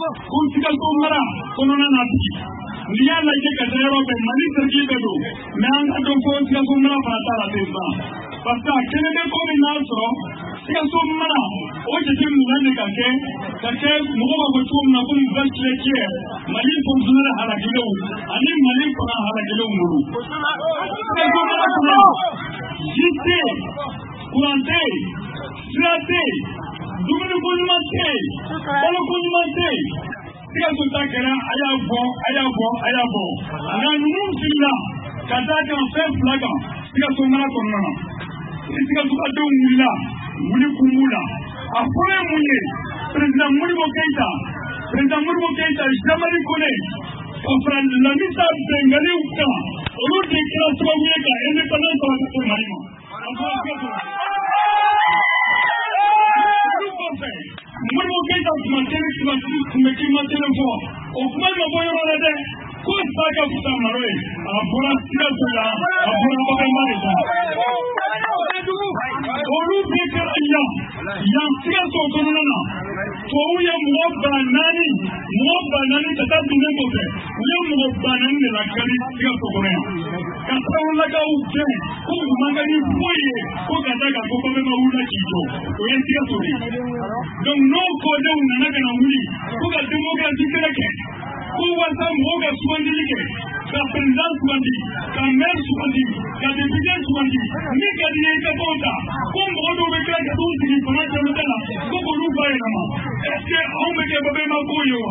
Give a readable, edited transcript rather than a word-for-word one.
Sikaso mara kɔnɔna na bi n'i y'a lajɛ ka taa yɔrɔ bɛɛ Mali sɛgi bɛɛ don mais an ka dɔn ko Sikaso mara fana t'a la ten ban parce que a kɛlen bɛ ko min n'a sɔrɔ Sikaso mara o jateminɛ de ka kɛ mɔgɔ b'a fɔ cogo min na ko bɛɛ Mali fonctionnaire halakilenw ani Mali fanga halakilenw bolo Sikaso mara kɔnɔ ji tɛ yen courant tɛ yen sira tɛ yen dumuni ko ɲuman tɛ yen balo ko ɲuman tɛ yen Sikaso ta kɛra a y'a bɔ nka ninnu filila ka d'a kan fɛn fila kan Sikaso mara kɔnɔna na ni Sikaso ka denw wulila wuli kun b'u la a fɔlɔ ye mun ye président Modibo Keïta Jean-Marie Conné ka fara Lamisa Bengaliw kan olu de kɛra sababu ye ka indépendance sɔrɔ ka se Mali ma a fɔra Sikaso Modibo Keïta tun bɛ climatisé fɔ o kuma ka bɔ yɔrɔ la dɛ ko sa ka fisa Maro ye a bɔra Sikaso la a bɔra Bagamba de la olu bɛɛ kɛra yan Sikaso kɔnɔna na tubabu ye mɔgɔ ba naani ka taa dunnen kɔfɛ u ye mɔgɔ ba naani de lakari Sikaso kɔnɔ yan ka Sarawalakaw gɛn ko u man kan ni foyi ye ko ka taa ka fɔ ko bɛɛ ma wuli k'i jɔ o ye Sikaso de ye donc n'o kɔdenw nana ka na wuli ko ka démocratie kɛlɛ kɛ ko walasa mɔgɔw ka sugandili kɛ ka président sugandi ka maire sugandi ka député sugandi min ka di ye i ka bɔ ta ko mɔgɔ dɔw bɛ tila ka t'u sigi fanga cɛmancɛ la ko k'olu bayɛlɛma est-ce que anw bɛ kɛ babɛma kow ye wa